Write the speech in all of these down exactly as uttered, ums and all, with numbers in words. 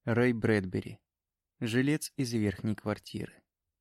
Рэй Брэдбери. Жилец из верхней квартиры.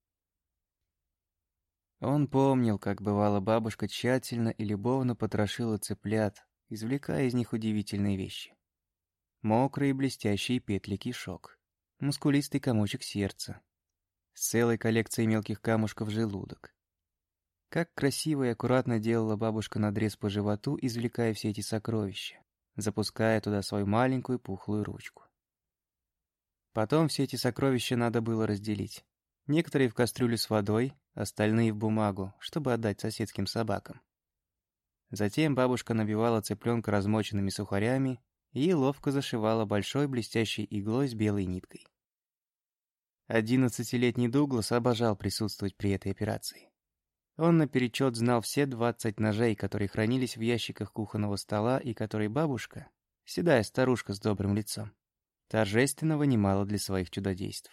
Он помнил, как бывало бабушка тщательно и любовно потрошила цыплят, извлекая из них удивительные вещи. Мокрые блестящие петли кишок, мускулистый комочек сердца, с целой коллекцией мелких камушков желудок. Как красиво и аккуратно делала бабушка надрез по животу, извлекая все эти сокровища, запуская туда свою маленькую пухлую ручку. Потом все эти сокровища надо было разделить. Некоторые в кастрюлю с водой, остальные в бумагу, чтобы отдать соседским собакам. Затем бабушка набивала цыпленка размоченными сухарями и ловко зашивала большой блестящей иглой с белой ниткой. Одиннадцатилетний Дуглас обожал присутствовать при этой операции. Он наперечет знал все двадцать ножей, которые хранились в ящиках кухонного стола и которые бабушка, седая старушка с добрым лицом, торжественно вынимала для своих чудодейств.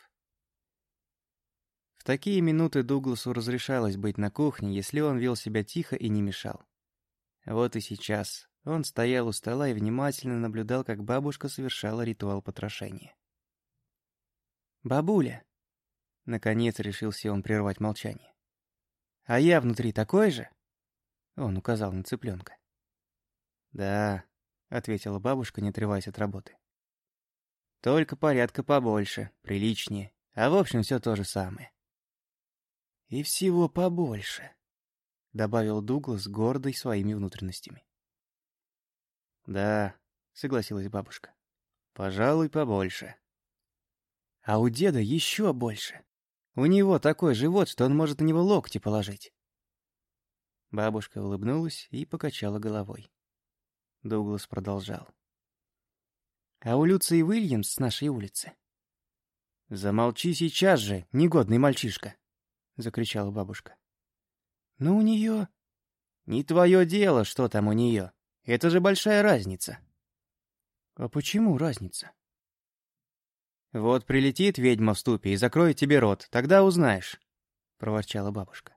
В такие минуты Дугласу разрешалось быть на кухне, если он вел себя тихо и не мешал. Вот и сейчас он стоял у стола и внимательно наблюдал, как бабушка совершала ритуал потрошения. «Бабуля!» — наконец решился он прервать молчание. «А я внутри такой же?» — он указал на цыпленка. «Да», — ответила бабушка, не отрываясь от работы. «Только порядка побольше, приличнее, а в общем все то же самое». «И всего побольше», — добавил Дуглас, гордый своими внутренностями. «Да», — согласилась бабушка, — «пожалуй, побольше». «А у деда еще больше. У него такой живот, что он может на него локти положить». Бабушка улыбнулась и покачала головой. Дуглас продолжал. «А у Люции Уильямс с нашей улицы?» «Замолчи сейчас же, негодный мальчишка!» — закричала бабушка. «Но у нее...» «Не твое дело, что там у нее. Это же большая разница». «А почему разница?» «Вот прилетит ведьма в ступе и закроет тебе рот, тогда узнаешь», — проворчала бабушка.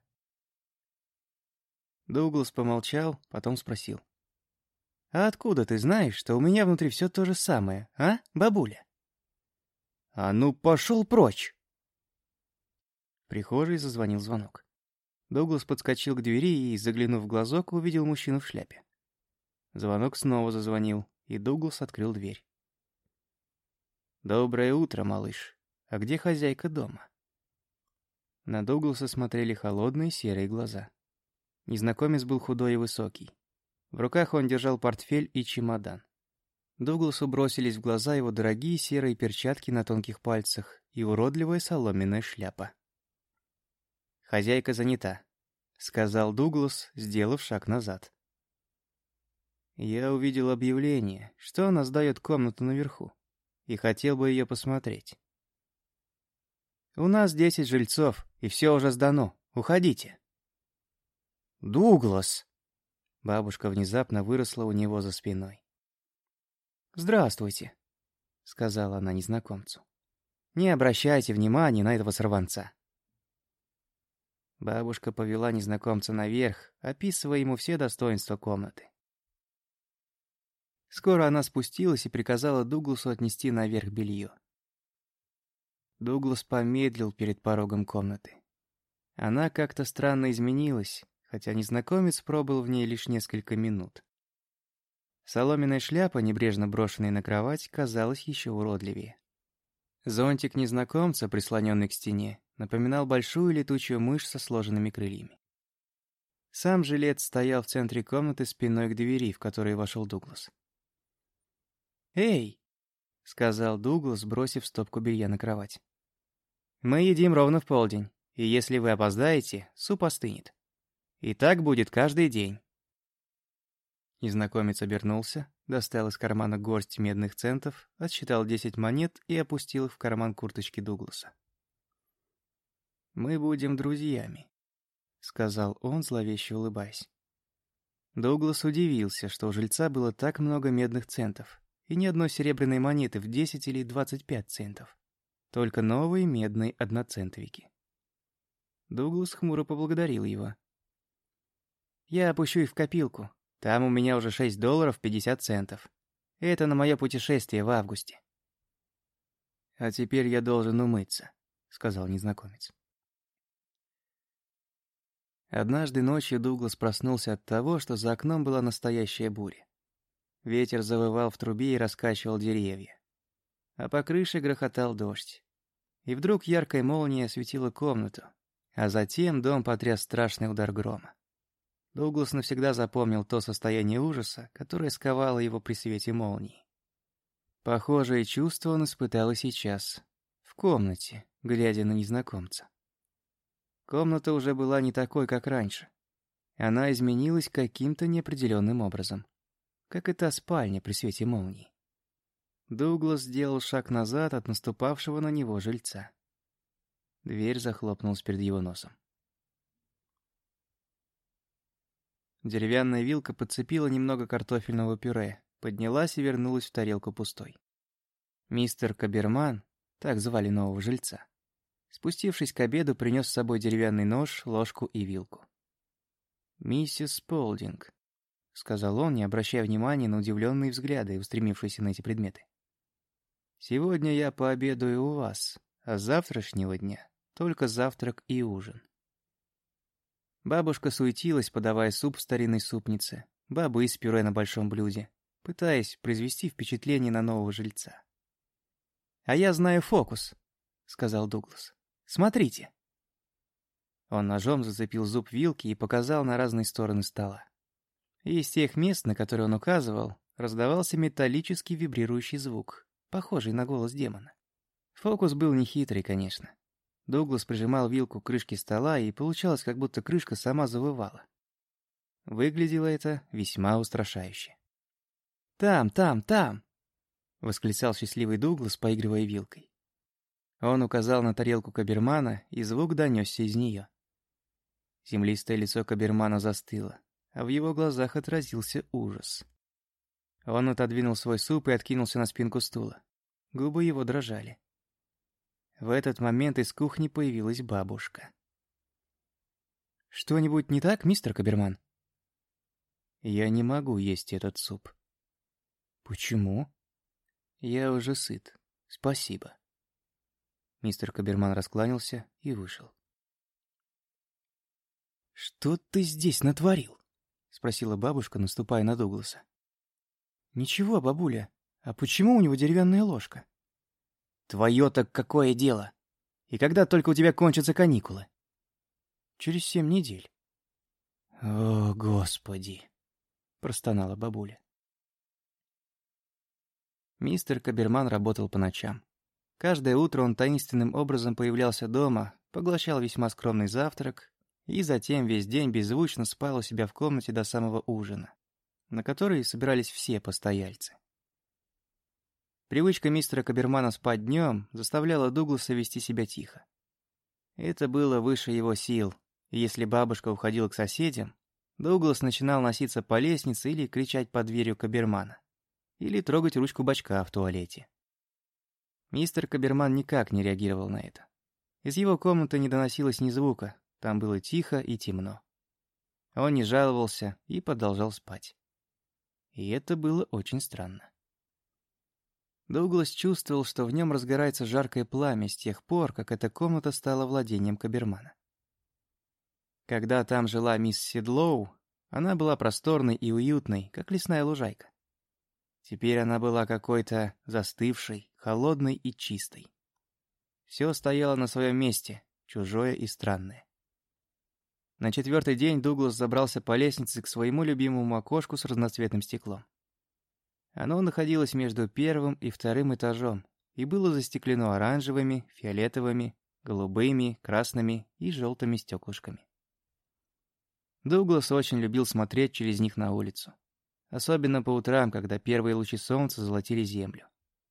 Дуглас помолчал, потом спросил. «А откуда ты знаешь, что у меня внутри все то же самое, а, бабуля?» «А ну, пошел прочь!» В прихожей зазвонил звонок. Дуглас подскочил к двери и, заглянув в глазок, увидел мужчину в шляпе. Звонок снова зазвонил, и Дуглас открыл дверь. «Доброе утро, малыш. А где хозяйка дома?» На Дугласа смотрели холодные серые глаза. Незнакомец был худой и высокий. В руках он держал портфель и чемодан. Дугласу бросились в глаза его дорогие серые перчатки на тонких пальцах и уродливая соломенная шляпа. «Хозяйка занята», — сказал Дуглас, сделав шаг назад. «Я увидел объявление, что она сдает комнату наверху, и хотел бы ее посмотреть. У нас десять жильцов, и все уже сдано. Уходите». «Дуглас!» Бабушка внезапно выросла у него за спиной. «Здравствуйте», — сказала она незнакомцу. «Не обращайте внимания на этого сорванца». Бабушка повела незнакомца наверх, описывая ему все достоинства комнаты. Скоро она спустилась и приказала Дугласу отнести наверх белье. Дуглас помедлил перед порогом комнаты. Она как-то странно изменилась, хотя незнакомец пробыл в ней лишь несколько минут. Соломенная шляпа, небрежно брошенная на кровать, казалась еще уродливее. Зонтик незнакомца, прислоненный к стене, напоминал большую летучую мышь со сложенными крыльями. Сам жилец стоял в центре комнаты спиной к двери, в которую вошел Дуглас. «Эй!» — сказал Дуглас, бросив стопку белья на кровать. «Мы едим ровно в полдень, и если вы опоздаете, суп остынет. И так будет каждый день». Незнакомец обернулся, достал из кармана горсть медных центов, отсчитал десять монет и опустил их в карман курточки Дугласа. «Мы будем друзьями», — сказал он, зловеще улыбаясь. Дуглас удивился, что у жильца было так много медных центов, и ни одной серебряной монеты в десять или двадцать пять центов, только новые медные одноцентовики. Дуглас хмуро поблагодарил его. «Я опущу их в копилку. Там у меня уже шесть долларов пятьдесят центов. Это на мое путешествие в августе». «А теперь я должен умыться», — сказал незнакомец. Однажды ночью Дуглас проснулся от того, что за окном была настоящая буря. Ветер завывал в трубе и раскачивал деревья. А по крыше грохотал дождь. И вдруг яркая молния осветила комнату, а затем дом потряс страшный удар грома. Дуглас навсегда запомнил то состояние ужаса, которое сковало его при свете молнии. Похожее чувство он испытал и сейчас, в комнате, глядя на незнакомца. Комната уже была не такой, как раньше. Она изменилась каким-то неопределенным образом, как и та спальня при свете молнии. Дуглас сделал шаг назад от наступавшего на него жильца. Дверь захлопнулась перед его носом. Деревянная вилка подцепила немного картофельного пюре, поднялась и вернулась в тарелку пустой. Мистер Каберман, так звали нового жильца, спустившись к обеду, принес с собой деревянный нож, ложку и вилку. «Миссис Сполдинг», — сказал он, не обращая внимания на удивленные взгляды, устремившиеся на эти предметы. «Сегодня я пообедаю у вас, а с завтрашнего дня только завтрак и ужин». Бабушка суетилась, подавая суп в старинной супнице, бобы с пюре на большом блюде, пытаясь произвести впечатление на нового жильца. «А я знаю фокус», — сказал Дуглас. «Смотрите». Он ножом зацепил зуб вилки и показал на разные стороны стола. И из тех мест, на которые он указывал, раздавался металлический вибрирующий звук, похожий на голос демона. Фокус был нехитрый, конечно. Дуглас прижимал вилку к крышке стола, и получалось, как будто крышка сама завывала. Выглядело это весьма устрашающе. «Там, там, там!» — восклицал счастливый Дуглас, поигрывая вилкой. Он указал на тарелку Кабермана, и звук донесся из нее. Землистое лицо Кабермана застыло, а в его глазах отразился ужас. Он отодвинул свой суп и откинулся на спинку стула. Губы его дрожали. В этот момент из кухни появилась бабушка. «Что-нибудь не так, мистер Каберман?» «Я не могу есть этот суп». «Почему?» «Я уже сыт. Спасибо». Мистер Каберман раскланялся и вышел. «Что ты здесь натворил?» — спросила бабушка, наступая на Дугласа. «Ничего, бабуля. А почему у него деревянная ложка?» «Твое-то какое дело? И когда только у тебя кончатся каникулы?» «Через семь недель». «О, Господи!» — простонала бабуля. Мистер Каберман работал по ночам. Каждое утро он таинственным образом появлялся дома, поглощал весьма скромный завтрак и затем весь день беззвучно спал у себя в комнате до самого ужина, на который собирались все постояльцы. Привычка мистера Кабермана спать днем заставляла Дугласа вести себя тихо. Это было выше его сил, и если бабушка уходила к соседям, Дуглас начинал носиться по лестнице или кричать под дверью Кабермана, или трогать ручку бачка в туалете. Мистер Каберман никак не реагировал на это. Из его комнаты не доносилось ни звука, там было тихо и темно. Он не жаловался и продолжал спать. И это было очень странно. Дуглас чувствовал, что в нем разгорается жаркое пламя с тех пор, как эта комната стала владением Кабермана. Когда там жила мисс Седлоу, она была просторной и уютной, как лесная лужайка. Теперь она была какой-то застывшей, холодной и чистой. Все стояло на своем месте, чужое и странное. На четвертый день Дуглас забрался по лестнице к своему любимому окошку с разноцветным стеклом. Оно находилось между первым и вторым этажом и было застеклено оранжевыми, фиолетовыми, голубыми, красными и желтыми стеклышками. Дуглас очень любил смотреть через них на улицу. Особенно по утрам, когда первые лучи солнца золотили землю.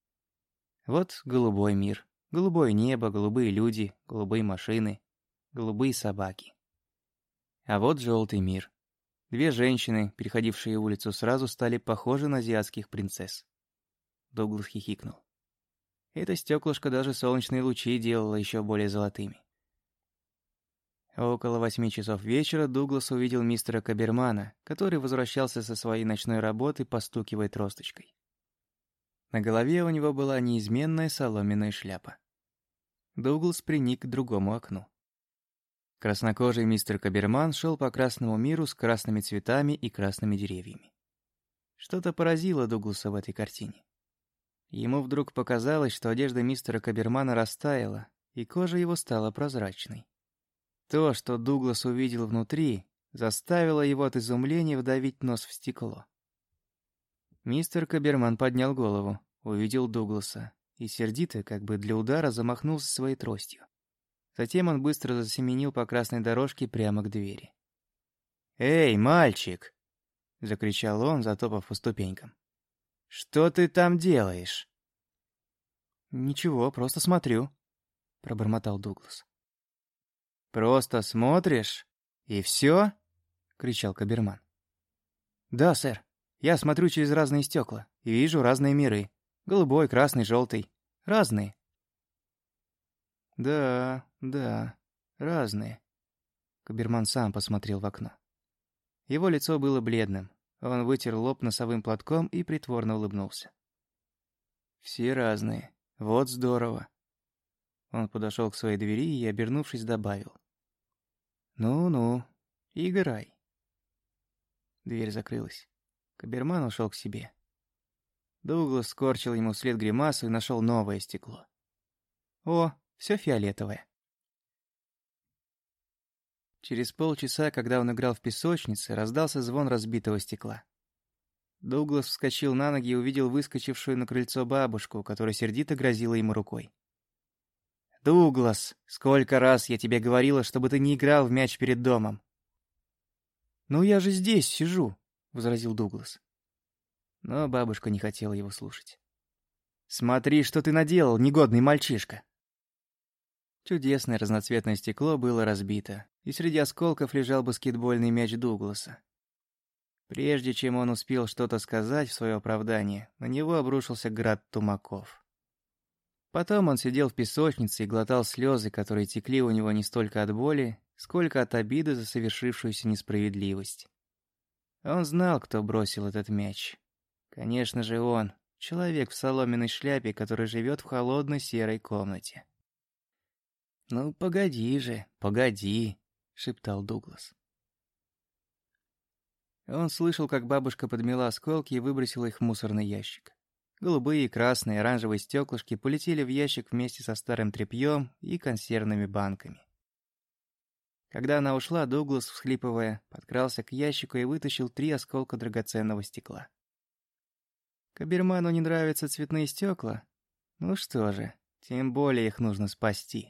Вот голубой мир, голубое небо, голубые люди, голубые машины, голубые собаки. А вот желтый мир. Две женщины, переходившие улицу, сразу стали похожи на азиатских принцесс. Дуглас хихикнул. Это стеклышко даже солнечные лучи делало еще более золотыми. Около восьми часов вечера Дуглас увидел мистера Кабермана, который возвращался со своей ночной работы, постукивая тросточкой. На голове у него была неизменная соломенная шляпа. Дуглас приник к другому окну. Краснокожий мистер Каберман шел по красному миру с красными цветами и красными деревьями. Что-то поразило Дугласа в этой картине. Ему вдруг показалось, что одежда мистера Кабермана растаяла, и кожа его стала прозрачной. То, что Дуглас увидел внутри, заставило его от изумления вдавить нос в стекло. Мистер Каберман поднял голову, увидел Дугласа и сердито, как бы для удара, замахнулся своей тростью. Затем он быстро засеменил по красной дорожке прямо к двери. «Эй, мальчик!» — закричал он, затопав по ступенькам. «Что ты там делаешь?» «Ничего, просто смотрю», — пробормотал Дуглас. «Просто смотришь? И все?» — кричал Каберман. «Да, сэр. Я смотрю через разные стекла и вижу разные миры. Голубой, красный, желтый. Разные». «Да, да, разные». Каберман сам посмотрел в окно. Его лицо было бледным. Он вытер лоб носовым платком и притворно улыбнулся. «Все разные. Вот здорово». Он подошел к своей двери и, обернувшись, добавил. «Ну-ну, играй». Дверь закрылась. Каберман ушел к себе. Дуглас скорчил ему вслед гримасу и нашел новое стекло. О, все фиолетовое. Через полчаса, когда он играл в песочнице, раздался звон разбитого стекла. Дуглас вскочил на ноги и увидел выскочившую на крыльцо бабушку, которая сердито грозила ему рукой. «Дуглас, сколько раз я тебе говорила, чтобы ты не играл в мяч перед домом!» «Ну я же здесь сижу», — возразил Дуглас. Но бабушка не хотела его слушать. «Смотри, что ты наделал, негодный мальчишка!» Чудесное разноцветное стекло было разбито, и среди осколков лежал баскетбольный мяч Дугласа. Прежде чем он успел что-то сказать в свое оправдание, на него обрушился град тумаков. Потом он сидел в песочнице и глотал слезы, которые текли у него не столько от боли, сколько от обиды за совершившуюся несправедливость. Он знал, кто бросил этот мяч. Конечно же он, человек в соломенной шляпе, который живет в холодной серой комнате. «Ну, погоди же, погоди», — шептал Дуглас. Он слышал, как бабушка подмела осколки и выбросила их в мусорный ящик. Голубые, красные, оранжевые стеклышки полетели в ящик вместе со старым тряпьем и консервными банками. Когда она ушла, Дуглас, всхлипывая, подкрался к ящику и вытащил три осколка драгоценного стекла. Каберману не нравятся цветные стекла? Ну что же, тем более их нужно спасти.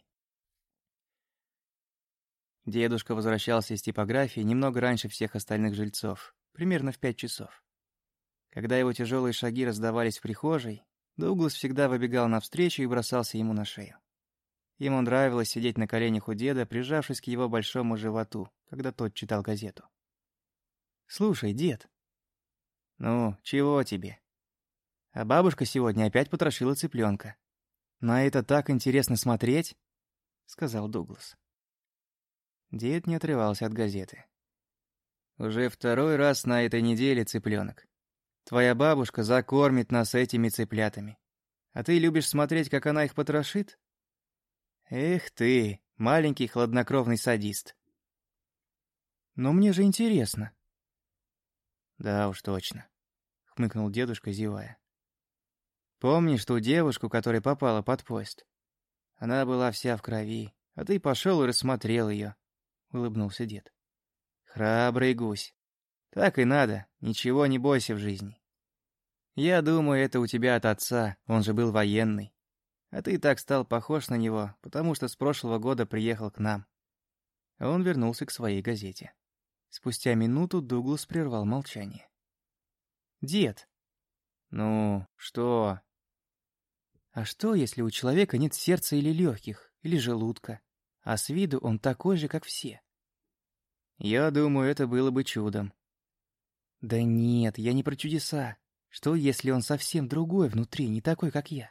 Дедушка возвращался из типографии немного раньше всех остальных жильцов, примерно в пять часов. Когда его тяжелые шаги раздавались в прихожей, Дуглас всегда выбегал навстречу и бросался ему на шею. Ему нравилось сидеть на коленях у деда, прижавшись к его большому животу, когда тот читал газету. «Слушай, дед». «Ну, чего тебе?» «А бабушка сегодня опять потрошила цыпленка. На это так интересно смотреть», — сказал Дуглас. Дед не отрывался от газеты. «Уже второй раз на этой неделе, цыпленок. Твоя бабушка закормит нас этими цыплятами. А ты любишь смотреть, как она их потрошит? Эх ты, маленький хладнокровный садист». «Но мне же интересно». «Да уж точно», — хмыкнул дедушка, зевая. «Помнишь ту девушку, которая попала под поезд? Она была вся в крови, а ты пошел и рассмотрел ее», — улыбнулся дед. «Храбрый гусь. Так и надо, ничего не бойся в жизни. Я думаю, это у тебя от отца, он же был военный. А ты так стал похож на него, потому что с прошлого года приехал к нам». Он вернулся к своей газете. Спустя минуту Дуглас прервал молчание. «Дед!» «Ну, что?» «А что, если у человека нет сердца или легких, или желудка, а с виду он такой же, как все?» «Я думаю, это было бы чудом». «Да нет, я не про чудеса. Что, если он совсем другой внутри, не такой, как я?»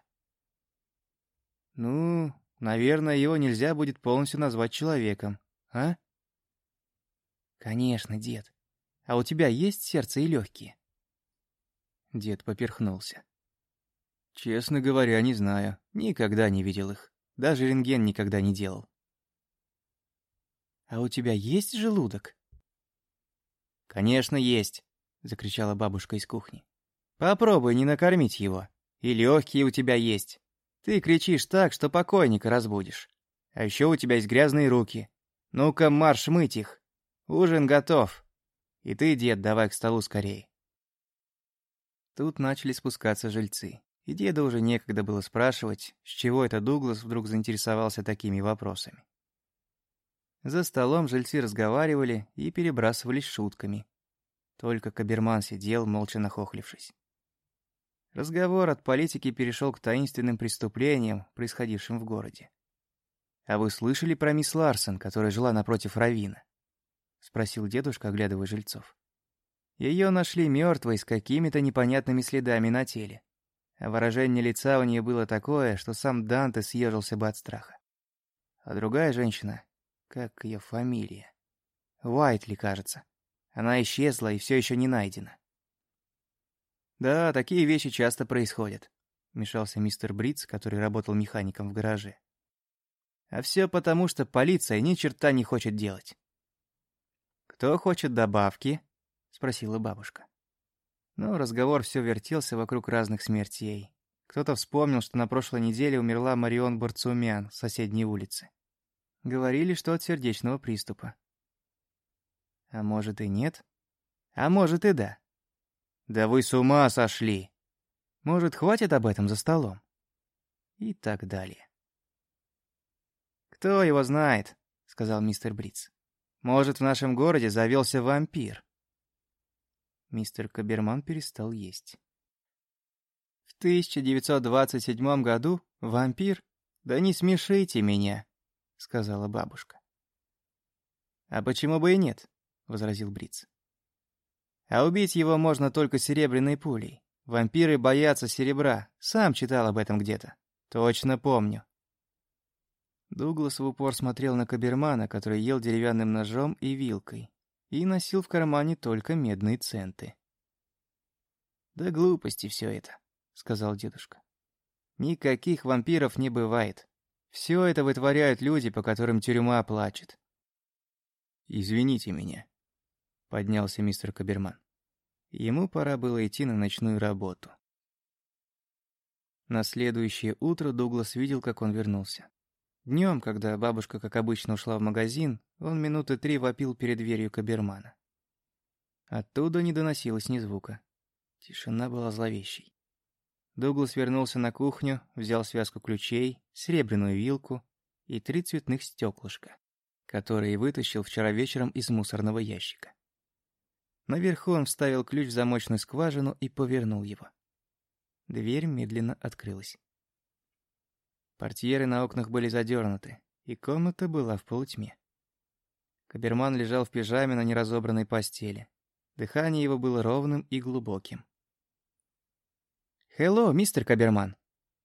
«Ну, наверное, его нельзя будет полностью назвать человеком, а?» «Конечно, дед. А у тебя есть сердце и легкие?» Дед поперхнулся. «Честно говоря, не знаю. Никогда не видел их. Даже рентген никогда не делал». «А у тебя есть желудок?» «Конечно, есть», — закричала бабушка из кухни. «Попробуй не накормить его. И легкие у тебя есть. Ты кричишь так, что покойника разбудишь. А еще у тебя есть грязные руки. Ну-ка, марш мыть их. Ужин готов. И ты, дед, давай к столу скорее». Тут начали спускаться жильцы. И деда уже некогда было спрашивать, с чего это Дуглас вдруг заинтересовался такими вопросами. За столом жильцы разговаривали и перебрасывались шутками. Только Каберман сидел, молча нахохлившись. Разговор от политики перешел к таинственным преступлениям, происходившим в городе. «А вы слышали про мисс Ларсон, которая жила напротив раввина?» — спросил дедушка, оглядывая жильцов. Ее нашли мертвой с какими-то непонятными следами на теле. А выражение лица у нее было такое, что сам Данте съежился бы от страха. А другая женщина, как ее фамилия? Уайтли, кажется. Она исчезла и все еще не найдена. «Да, такие вещи часто происходят», — вмешался мистер Бритц, который работал механиком в гараже. «А все потому, что полиция ни черта не хочет делать». «Кто хочет добавки?» — спросила бабушка. Но разговор все вертелся вокруг разных смертей. Кто-то вспомнил, что на прошлой неделе умерла Марион Барцумян с соседней улицы. Говорили, что от сердечного приступа. А может и нет? А может и да. Да вы с ума сошли! Может, хватит об этом за столом? И так далее. «Кто его знает?» — сказал мистер Бритц. «Может, в нашем городе завелся вампир?» Мистер Каберман перестал есть. «В тысяча девятьсот двадцать седьмом году вампир? Да не смешите меня!» — сказала бабушка. «А почему бы и нет?» — возразил Бритц. «А убить его можно только серебряной пулей. Вампиры боятся серебра. Сам читал об этом где-то. Точно помню». Дуглас в упор смотрел на Кабермана, который ел деревянным ножом и вилкой, и носил в кармане только медные центы. «Да глупости все это», — сказал дедушка. «Никаких вампиров не бывает. Все это вытворяют люди, по которым тюрьма плачет». «Извините меня», — поднялся мистер Каберман. Ему пора было идти на ночную работу. На следующее утро Дуглас видел, как он вернулся. Днем, когда бабушка, как обычно, ушла в магазин, он минуты три вопил перед дверью Кабермана. Оттуда не доносилось ни звука. Тишина была зловещей. Дуглас вернулся на кухню, взял связку ключей, серебряную вилку и три цветных стеклышка, которые вытащил вчера вечером из мусорного ящика. Наверху он вставил ключ в замочную скважину и повернул его. Дверь медленно открылась. Портьеры на окнах были задернуты, и комната была в полутьме. Каберман лежал в пижаме на неразобранной постели. Дыхание его было ровным и глубоким. «Хелло, мистер Каберман!»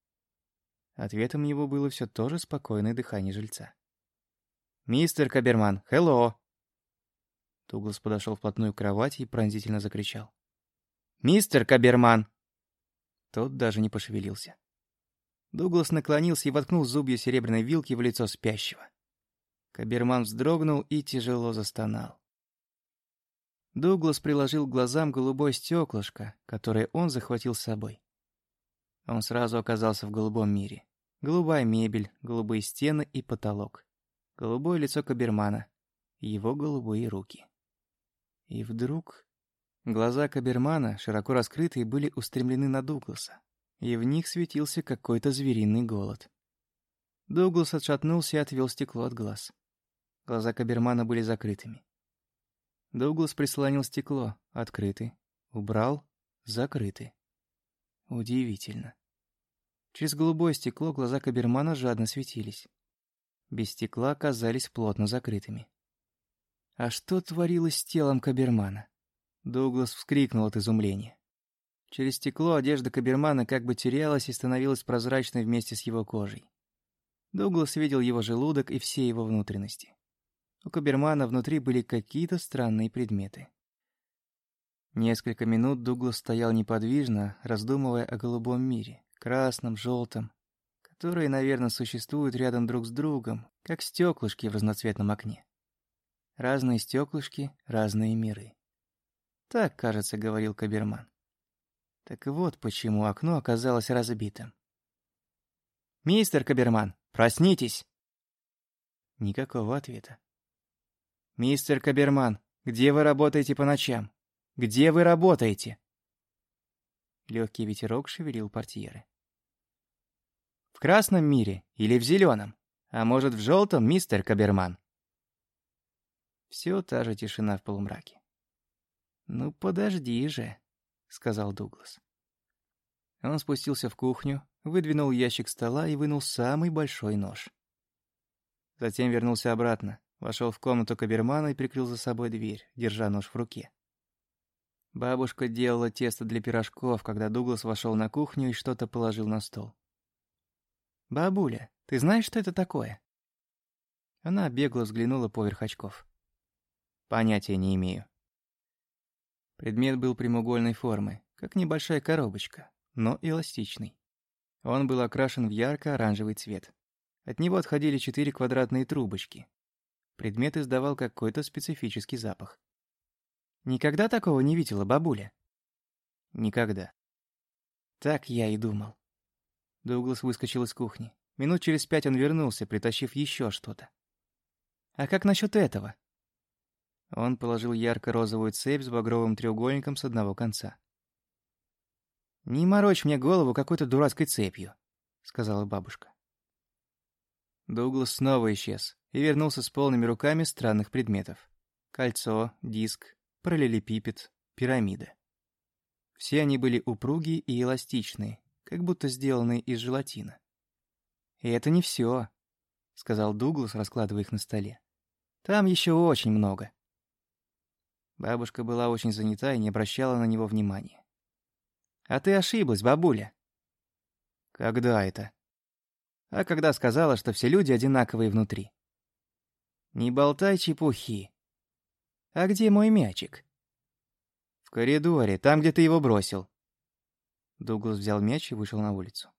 Ответом его было все то же спокойное дыхание жильца. «Мистер Каберман, хелло!» Дуглас подошел вплотную к кровати и пронзительно закричал. «Мистер Каберман!» Тот даже не пошевелился. Дуглас наклонился и воткнул зубья серебряной вилки в лицо спящего. Каберман вздрогнул и тяжело застонал. Дуглас приложил к глазам голубое стеклышко, которое он захватил с собой. Он сразу оказался в голубом мире. Голубая мебель, голубые стены и потолок. Голубое лицо Кабермана, его голубые руки. И вдруг глаза Кабермана, широко раскрытые, были устремлены на Дугласа, и в них светился какой-то звериный голод. Дуглас отшатнулся и отвел стекло от глаз. Глаза Кабермана были закрытыми. Дуглас прислонил стекло, открыты, убрал, закрыты. Удивительно. Через голубое стекло глаза Кабермана жадно светились. Без стекла казались плотно закрытыми. А что творилось с телом Кабермана? Дуглас вскрикнул от изумления. Через стекло одежда Кабермана как бы терялась и становилась прозрачной вместе с его кожей. Дуглас видел его желудок и все его внутренности. У Кабермана внутри были какие-то странные предметы. Несколько минут Дуглас стоял неподвижно, раздумывая о голубом мире, красном, желтом, которые, наверное, существуют рядом друг с другом, как стеклышки в разноцветном окне. Разные стеклышки, разные миры. Так, кажется, говорил Каберман. Так вот почему окно оказалось разбитым. «Мистер Каберман, проснитесь!» Никакого ответа. «Мистер Каберман, где вы работаете по ночам? Где вы работаете?» Легкий ветерок шевелил портьеры. «В красном мире или в зеленом? А может, в желтом, мистер Каберман?» Все та же тишина в полумраке. «Ну, подожди же», — сказал Дуглас. Он спустился в кухню, выдвинул ящик стола и вынул самый большой нож. Затем вернулся обратно, вошел в комнату Кабермана и прикрыл за собой дверь, держа нож в руке. Бабушка делала тесто для пирожков, когда Дуглас вошел на кухню и что-то положил на стол. «Бабуля, ты знаешь, что это такое?» Она бегло взглянула поверх очков. «Понятия не имею». Предмет был прямоугольной формы, как небольшая коробочка, но эластичный. Он был окрашен в ярко-оранжевый цвет. От него отходили четыре квадратные трубочки. Предмет издавал какой-то специфический запах. «Никогда такого не видела, бабуля?» «Никогда». Так я и думал. Дуглас выскочил из кухни. Минут через пять он вернулся, притащив еще что-то. «А как насчет этого?» Он положил ярко-розовую цепь с багровым треугольником с одного конца. «Не морочь мне голову какой-то дурацкой цепью», — сказала бабушка. Дуглас снова исчез и вернулся с полными руками странных предметов. Кольцо, диск, параллелепипед, пирамида. Все они были упругие и эластичные, как будто сделанные из желатина. «И это не все», — сказал Дуглас, раскладывая их на столе. «Там еще очень много». Бабушка была очень занята и не обращала на него внимания. «А ты ошиблась, бабуля». «Когда это?» «А когда сказала, что все люди одинаковые внутри». «Не болтай чепухи». «А где мой мячик?» «В коридоре, там, где ты его бросил». Дуглас взял мяч и вышел на улицу.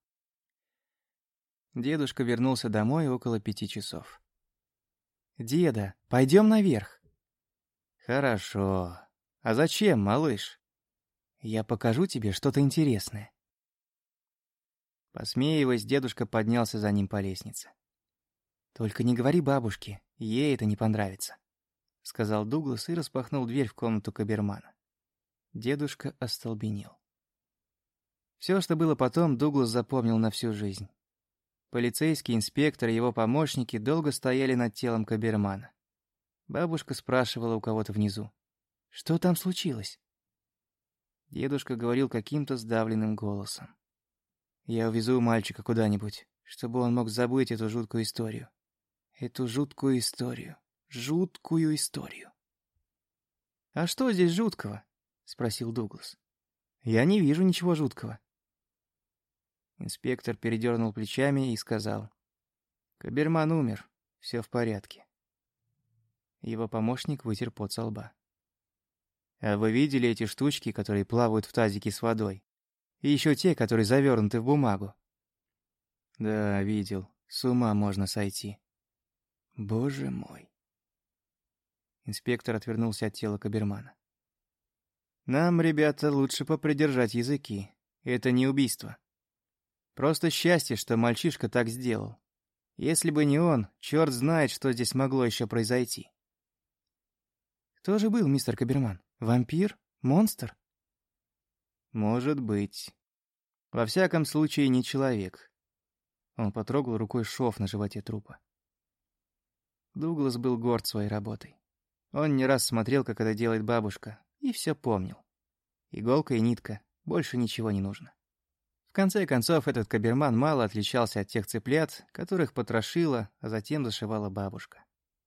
Дедушка вернулся домой около пяти часов. «Деда, пойдем наверх». «Хорошо. А зачем, малыш?» «Я покажу тебе что-то интересное». Посмеиваясь, дедушка поднялся за ним по лестнице. «Только не говори бабушке, ей это не понравится», — сказал Дуглас и распахнул дверь в комнату Кабермана. Дедушка остолбенел. Все, что было потом, Дуглас запомнил на всю жизнь. Полицейский инспектор и его помощники долго стояли над телом Кабермана. Бабушка спрашивала у кого-то внизу: «Что там случилось?» Дедушка говорил каким-то сдавленным голосом: «Я увезу мальчика куда-нибудь, чтобы он мог забыть эту жуткую историю. Эту жуткую историю. Жуткую историю». «А что здесь жуткого?» — спросил Дуглас. «Я не вижу ничего жуткого». Инспектор передернул плечами и сказал: «Каберман умер, все в порядке». Его помощник вытер пот со лба. «А вы видели эти штучки, которые плавают в тазике с водой? И еще те, которые завернуты в бумагу?» «Да, видел. С ума можно сойти». «Боже мой». Инспектор отвернулся от тела Кабермана. «Нам, ребята, лучше попридержать языки. Это не убийство. Просто счастье, что мальчишка так сделал. Если бы не он, черт знает, что здесь могло еще произойти». «Кто же был мистер Каберман? Вампир? Монстр?» «Может быть. Во всяком случае, не человек». Он потрогал рукой шов на животе трупа. Дуглас был горд своей работой. Он не раз смотрел, как это делает бабушка, и все помнил. Иголка и нитка, больше ничего не нужно. В конце концов, этот Каберман мало отличался от тех цыплят, которых потрошила, а затем зашивала бабушка.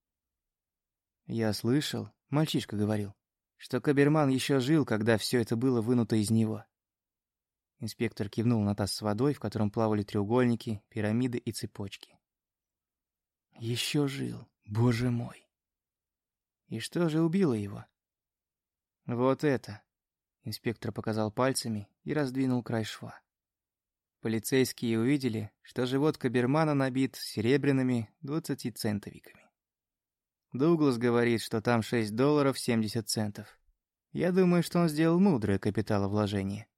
«Я слышал», — мальчишка говорил, что Каберман еще жил, когда все это было вынуто из него. Инспектор кивнул на таз с водой, в котором плавали треугольники, пирамиды и цепочки. «Еще жил, боже мой!» «И что же убило его?» «Вот это!» — инспектор показал пальцами и раздвинул край шва. Полицейские увидели, что живот Кабермана набит серебряными двадцатицентовиками. Дуглас говорит, что там шесть долларов семьдесят центов. Я думаю, что он сделал мудрое капиталовложение.